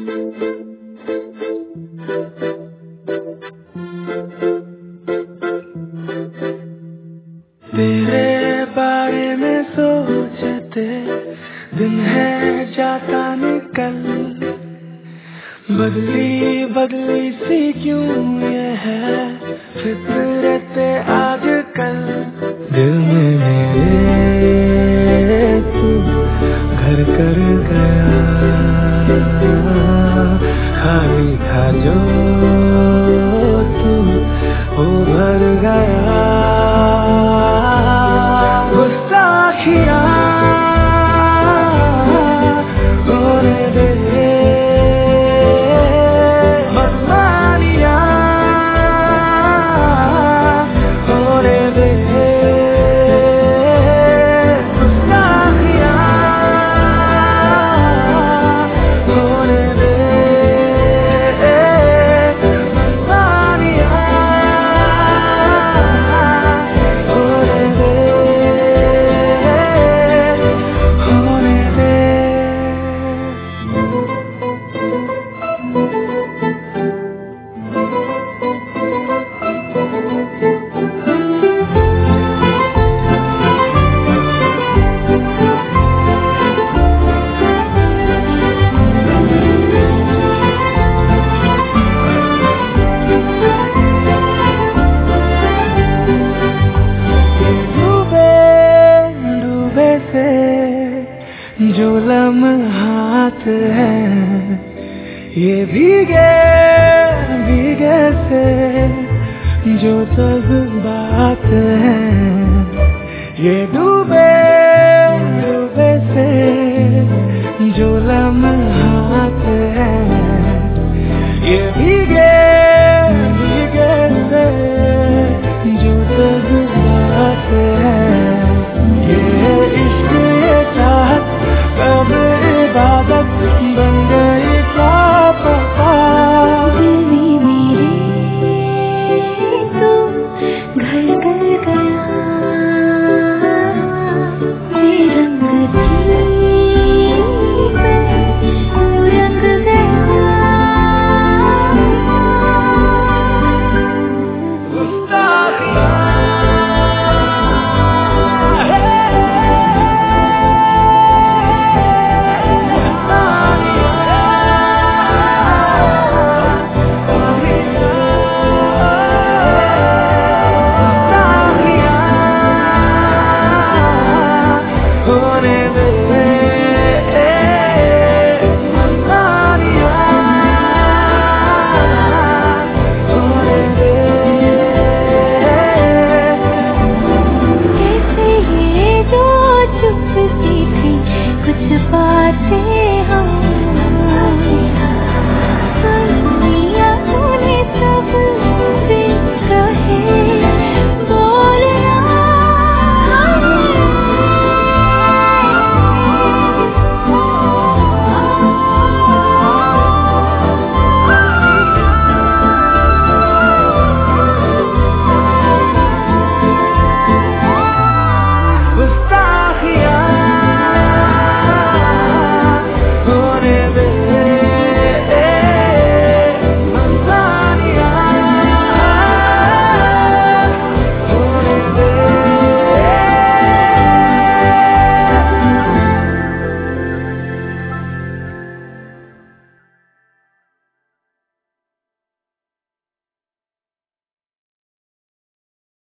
तेरे बारे में सोचते दिन है जाता निकल, बदली बदली सी क्यों ये है फितरत आजकल। दिल में मेरे तू घर कर गया, खाली था जो तू वो भर गया। गुस्ताखियाँ होने दे, मनमानियाँ होने दे, गुस्ताखियाँ होने दे, मनमानियाँ होने दे। जो लम्हात हैं ये भीगे भीगे से, जो जज्बात हैं ये डूबे डूबे से, जो लम्हात